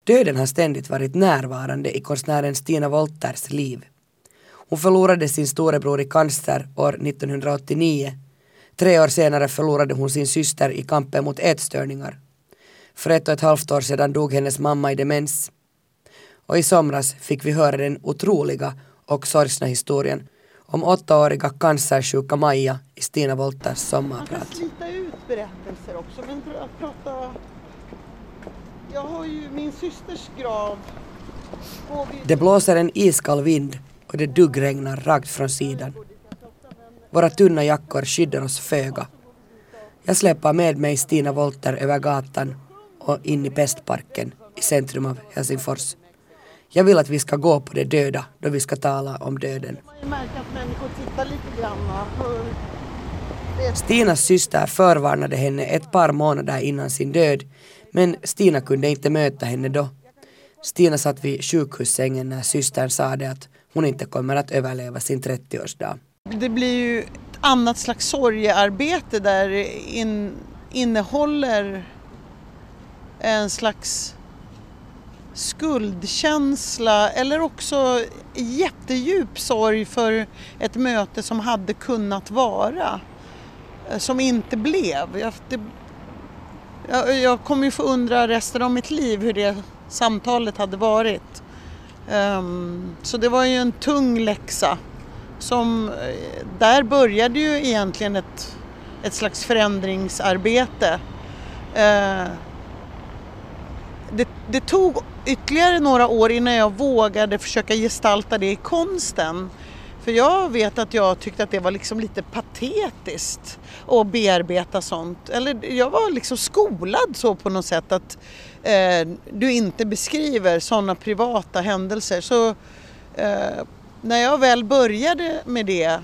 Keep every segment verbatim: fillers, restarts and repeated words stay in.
Döden har ständigt varit närvarande i konstnären Stina Wolters liv. Hon förlorade sin storebror i cancer år nittonhundraåttionio. Tre år senare förlorade hon sin syster i kampen mot ätstörningar. För ett och ett halvt år sedan dog hennes mamma i demens. Och i somras fick vi höra den otroliga och sorgsna historien om åttaåriga cancersjuka Maja i Stina Wolters sommarprat. Man kan slita ut berättelser också, men att prata... Jag har ju min systers grav. Vi... Det blåser en iskall vind och det duggregnar rakt från sidan. Våra tunna jackor skyddar oss föga. Jag släpper med mig Stina Wolter över gatan och in i Pestparken i centrum av Helsingfors. Jag vill att vi ska gå på det döda då vi ska tala om döden. Man märker att människor tittar lite grann. Stinas syster förvarnade henne ett par månader innan sin död, men Stina kunde inte möta henne då. Stina satt vid sjukhussängen när systern sa det att hon inte kommer att överleva sin trettioårsdag. Det blir ju ett annat slags sorgearbete där in, innehåller en slags skuldkänsla eller också jättedjup sorg för ett möte som hade kunnat vara, som inte blev. Jag, det, jag, jag kommer ju få undra resten av mitt liv hur det samtalet hade varit. Um, så det var ju en tung läxa. Som, där började ju egentligen ett, ett slags förändringsarbete. Uh, det, det tog ytterligare några år innan jag vågade försöka gestalta det i konsten. För jag vet att jag tyckte att det var liksom lite patetiskt att bearbeta sånt. Eller jag var liksom skolad så på något sätt att eh, du inte beskriver sådana privata händelser. Så eh, när jag väl började med det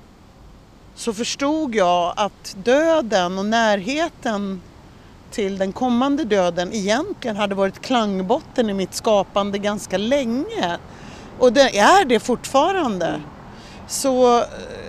så förstod jag att döden och närheten till den kommande döden egentligen hade varit klangbotten i mitt skapande ganska länge. Och det är det fortfarande. Så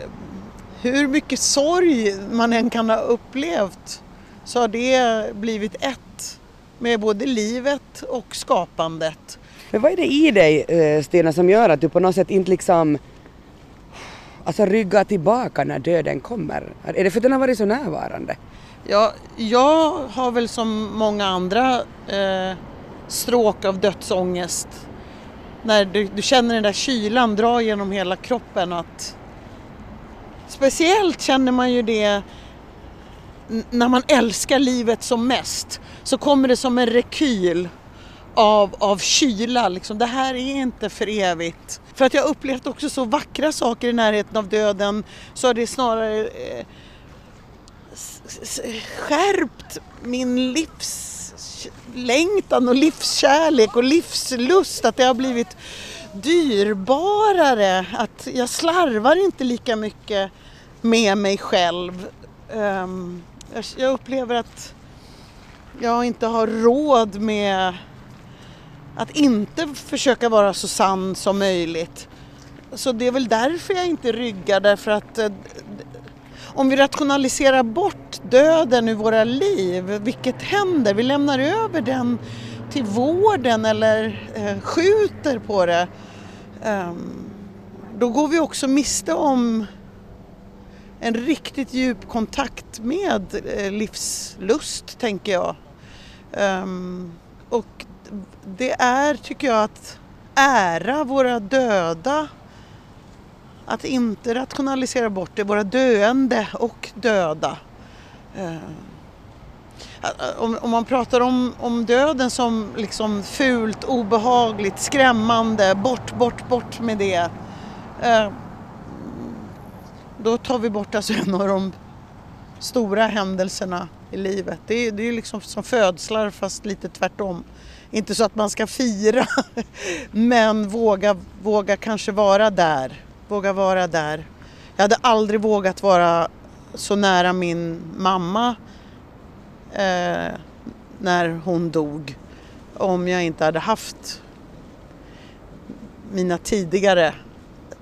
hur mycket sorg man än kan ha upplevt så har det blivit ett med både livet och skapandet. Men vad är det i dig, Stina, som gör att du på något sätt inte liksom alltså ryggar tillbaka när döden kommer? Är det för att den har varit så närvarande? Ja, jag har väl som många andra eh, stråk av dödsångest. När du, du känner den där kylan dra genom hela kroppen. Att, speciellt känner man ju det n- när man älskar livet som mest. Så kommer det som en rekyl av, av kyla. Liksom. Det här är inte för evigt. För att jag har upplevt också så vackra saker i närheten av döden. Så är det snarare eh, s- s- skärpt min livs längtan och livskärlek och livslust, att det har blivit dyrbarare, att jag slarvar inte lika mycket med mig själv. Um, jag, jag upplever att jag inte har råd med att inte försöka vara så sann som möjligt. Så det är väl därför jag inte ryggar, därför att uh, om vi rationaliserar bort döden ur våra liv, vilket händer? Vi lämnar över den till vården eller eh, skjuter på det. Um, då går vi också miste om en riktigt djup kontakt med eh, livslust, tänker jag. Um, och det är, tycker jag, att ära våra döda. Att inte rationalisera bort det, våra döende och döda. Uh, om, om man pratar om, om döden som liksom fult, obehagligt, skrämmande, bort, bort, bort med det. Uh, då tar vi bort alltså en av de stora händelserna i livet. Det är, det är liksom som födslar, fast lite tvärtom. Inte så att man ska fira, men våga, våga kanske vara där. Våga vara där. Jag hade aldrig vågat vara så nära min mamma eh, när hon dog. Om jag inte hade haft mina tidigare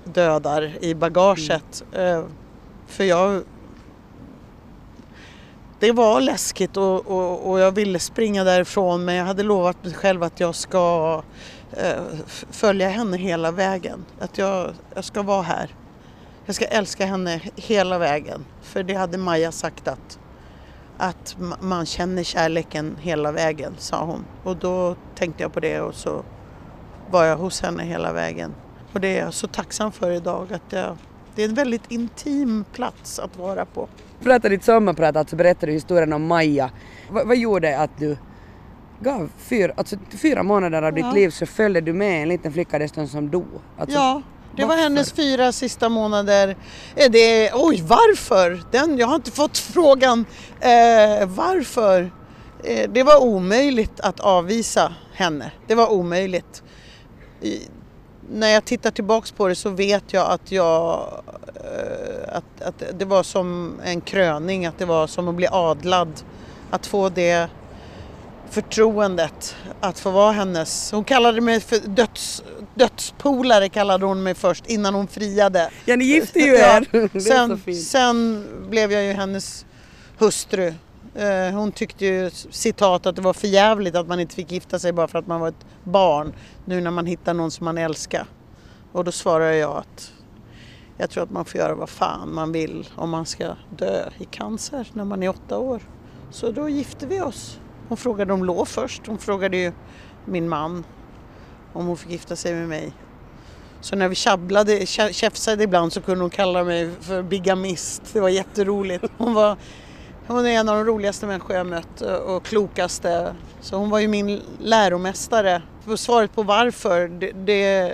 dödar i bagaget. Mm. Eh, för jag... det var läskigt och, och, och jag ville springa därifrån, men jag hade lovat mig själv att jag ska eh, följa henne hela vägen. Att jag, jag ska vara här. Jag ska älska henne hela vägen. För det hade Maja sagt att, att man känner kärleken hela vägen, sa hon. Och då tänkte jag på det och så var jag hos henne hela vägen. Och det är jag så tacksam för idag. Att jag, det är en väldigt intim plats att vara på. Pratade ditt sommarprat, alltså berättade du historien om Maja. V- vad gjorde att du gav fyra, alltså fyra månader av Ja. ditt liv så följde du med en liten flicka dessutom som dog? Alltså, Ja, det var varför? hennes fyra sista månader. Är det, oj, varför? Den, jag har inte fått frågan eh, varför. Eh, det var omöjligt att avvisa henne. Det var omöjligt. I, när jag tittar tillbaks på det så vet jag att jag eh, att, att det var som en kröning, att det var som att bli adlad, att få det förtroendet att få vara hennes. Hon kallade mig för döds, dödspolare kallade hon mig först innan hon friade. Ja, ni gifte ju er. Ja, Det är så sen, fint. sen blev jag ju hennes hustru. Eh, hon tyckte ju, citat, att det var för jävligt att man inte fick gifta sig bara för att man var ett barn. Nu när man hittar någon som man älskar. Och då svarar jag att jag tror att man får göra vad fan man vill om man ska dö i cancer när man är åtta år. Så då gifte vi oss. Hon frågade om lov först. Hon frågade ju min man om hon fick gifta sig med mig. Så när vi tjabblade, käfsade ibland så kunde hon kalla mig för bigamist. Det var jätteroligt. Hon var, hon är en av de roligaste människor jag mött och klokaste. Så hon var ju min läromästare. För svaret på varför, det, det,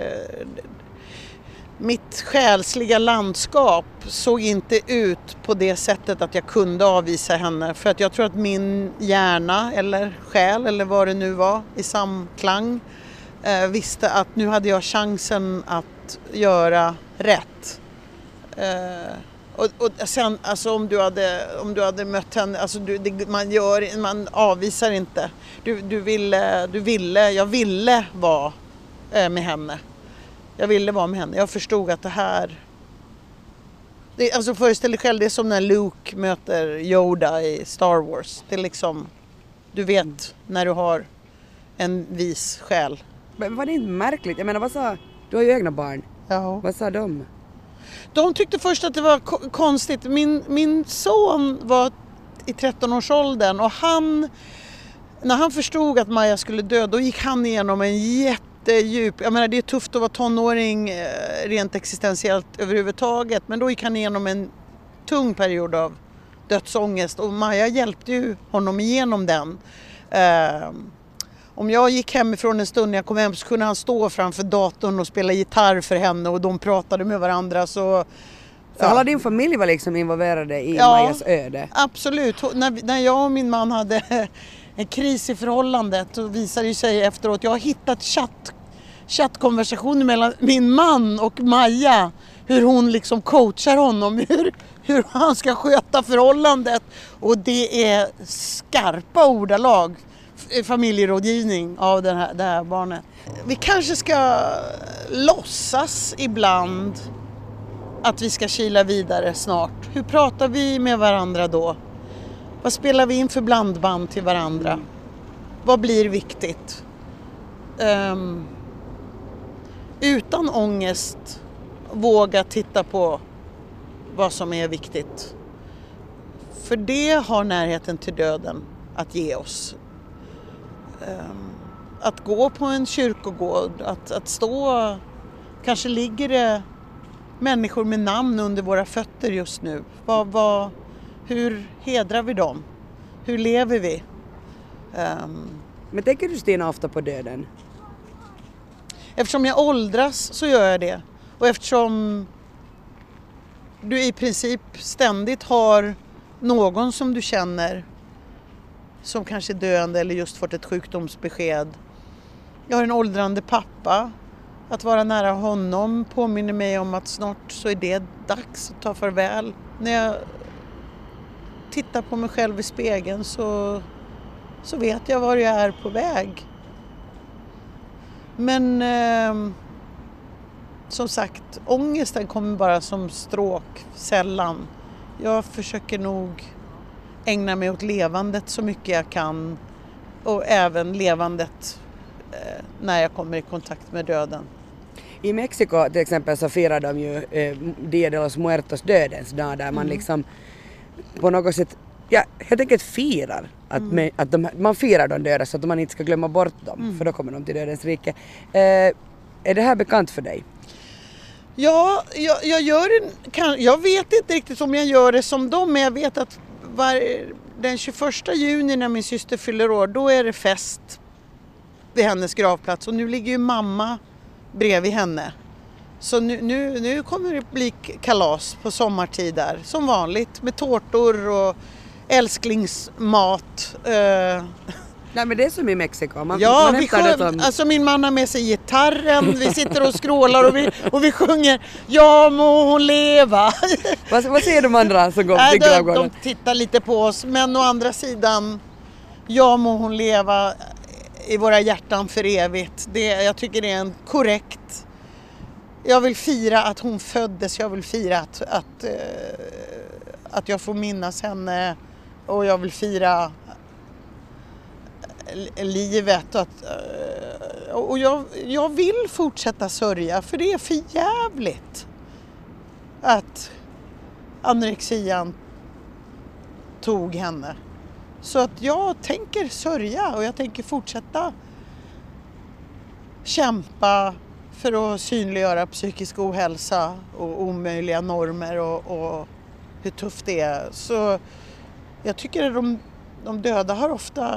mitt själsliga landskap såg inte ut på det sättet att jag kunde avvisa henne. För att jag tror att min hjärna eller själ eller vad det nu var i samklang eh, visste att nu hade jag chansen att göra rätt. Eh, och, och sen alltså om du hade, om du hade mött henne, alltså du, det, man, gör, man avvisar inte. Du, du, ville, du ville, jag ville vara eh, med henne. Jag ville vara med henne. Jag förstod att det här... Det, alltså föreställ dig själv, det är som när Luke möter Yoda i Star Wars. Det är liksom... Du vet när du har en vis själ. Men var det inte märkligt? Jag menar, vad sa... Du har ju egna barn. Ja. Vad sa de? De tyckte först att det var ko- konstigt. Min, min son var i tretton-årsåldern och han... När han förstod att Maja skulle dö, då gick han igenom en jätte... Djup. Jag menar, det är tufft att vara tonåring eh, rent existentiellt överhuvudtaget, men då gick han igenom en tung period av dödsångest och Maja hjälpte ju honom igenom den. Eh, om jag gick hemifrån en stund när jag kom hem så kunde han stå framför datorn och spela gitarr för henne och de pratade med varandra. Så, Så alla din familj var liksom involverade i Ja. Majas öde? Absolut. Hon- När, när jag och min man hade en kris i förhållandet så visade det sig efteråt. Jag har hittat chatt, chattkonversationer mellan min man och Maja. Hur hon liksom coachar honom. Hur, hur han ska sköta förhållandet. Och det är skarpa ordalag. f- Familjerådgivning av den här, det här barnet. Vi kanske ska låtsas ibland att vi ska kila vidare snart. Hur pratar vi med varandra då? Vad spelar vi in för blandband till varandra? Vad blir viktigt? Um, utan ångest våga titta på vad som är viktigt. För det har närheten till döden att ge oss. Um, att gå på en kyrkogård, att, att stå, kanske ligger det människor med namn under våra fötter just nu. Vad, vad, hur hedrar vi dem? Hur lever vi? Um, Men tänker du, Stina, ofta på döden? eftersom jag åldras så gör jag det. Och eftersom du i princip ständigt har någon som du känner som kanske är döende eller just fått ett sjukdomsbesked. Jag har en åldrande pappa. Att vara nära honom påminner mig om att snart så är det dags att ta farväl. När jag tittar på mig själv i spegeln så, så vet jag var jag är på väg. Men eh, som sagt, ångesten kommer bara som stråk, sällan. Jag försöker nog ägna mig åt levandet så mycket jag kan. Och även levandet eh, när jag kommer i kontakt med döden. I Mexiko till exempel så firar de ju eh, Dia de los Muertos, dödens dag, där man mm. liksom på något sätt, ja, helt enkelt firar att, mm. med, att de, man firar de döda så att man inte ska glömma bort dem, mm. för då kommer de till dödens rike. Eh, är det här bekant för dig? Ja, jag, jag gör det, kan, jag vet inte riktigt om jag gör det som dem, men jag vet att var, den tjugoförsta juni när min syster fyller år, då är det fest vid hennes gravplats, och nu ligger ju mamma bredvid henne. Så nu, nu, nu kommer det bli kalas på sommartid där, som vanligt, med tårtor och älsklingsmat. Uh. Nej, men det är som i Mexiko. Man, ja, man vi sjung, som... alltså min man har med sig gitarren, vi sitter och skrålar och vi, och vi sjunger Ja må hon leva. vad, vad säger de andra som går till gravgården? De tittar lite på oss, men å andra sidan, Ja må hon leva i våra hjärtan för evigt. Det, jag tycker det är en korrekt. Jag vill fira att hon föddes, jag vill fira att, att, uh, att jag får minnas henne, och jag vill fira livet. Att, uh, och jag, jag vill fortsätta sörja, för det är för jävligt att anorexian tog henne. Så att jag tänker sörja, och jag tänker fortsätta kämpa för att synliggöra psykisk ohälsa och omöjliga normer och, och hur tufft det är. Så jag tycker att de, de döda har ofta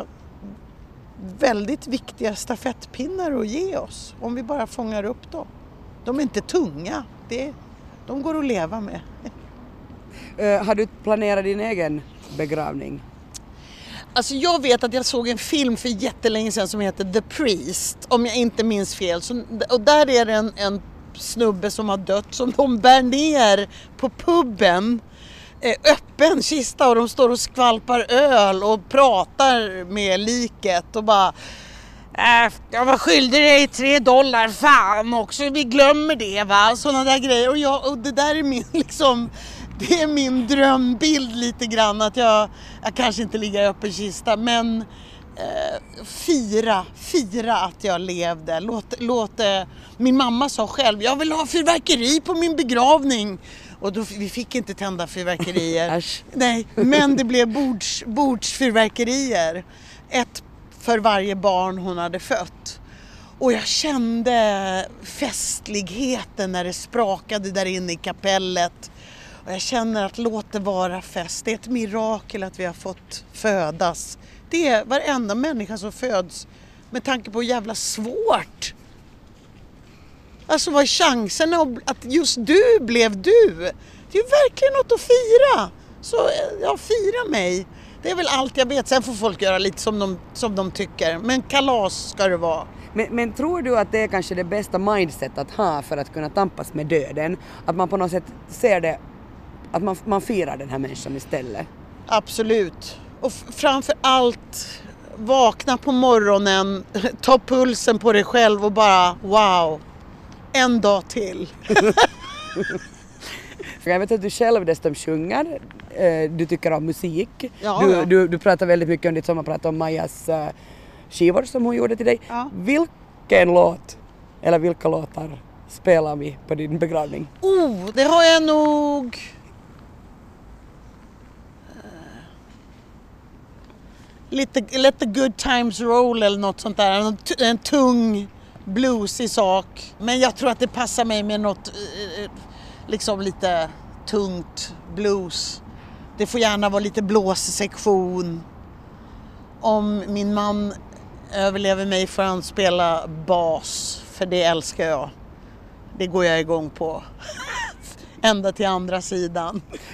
väldigt viktiga stafettpinnar att ge oss, om vi bara fångar upp dem. De är inte tunga, det, de går att leva med. Uh, har du planerat din egen begravning? Alltså jag vet att jag såg en film för jättelänge sedan som heter The Priest, om jag inte minns fel. Så, och där är det en, en snubbe som har dött, som de bär ner på puben, eh, öppen kista, och de står och skvalpar öl och pratar med liket och bara äh, jag var skyldig dig tre dollar, fan också, vi glömmer det, va? Sådana där grejer. Och, jag, och det där är min liksom... Det är min drömbild lite grann, att jag, jag kanske inte ligger i öppen kista, men eh, fira, fira att jag levde. Låt, låt, eh, min mamma sa själv, jag vill ha fyrverkeri på min begravning. Och då, vi fick inte tända fyrverkerier. Nej, men det blev bords, bordsfyrverkerier. Ett för varje barn hon hade fött. Och jag kände festligheten när det sprakade där inne i kapellet. Och jag känner att låt det vara fest. Det är ett mirakel att vi har fått födas. Det är varenda människa som föds, med tanke på hur jävla svårt. Alltså vad är chansen att just du blev du? Det är ju verkligen något att fira. Så ja, fira mig. Det är väl allt jag vet. Sen får folk göra lite som de, som de tycker. Men kalas ska det vara. Men, men tror du att det är kanske det bästa mindset att ha för att kunna tampas med döden? Att man på något sätt ser det, att man, man firar den här människan istället? Absolut. Och f- framför allt vakna på morgonen, ta pulsen på dig själv och bara wow, en dag till. Jag vet att du själv dessutom sjunger, du tycker om musik. Ja, du, ja. Du, du pratar väldigt mycket om ditt sommarprat om Majas skivor som hon gjorde till dig. Ja. Vilken låt, eller vilka låtar spelar vi på din begravning? Oh, det har jag nog... Lite, let the good times roll eller något sånt där. En, en tung bluesig sak. Men jag tror att det passar mig med något liksom lite tungt blues. Det får gärna vara lite blåssektion. Om min man överlever mig får han spela bas, för det älskar jag. Det går jag igång på. Ända till andra sidan.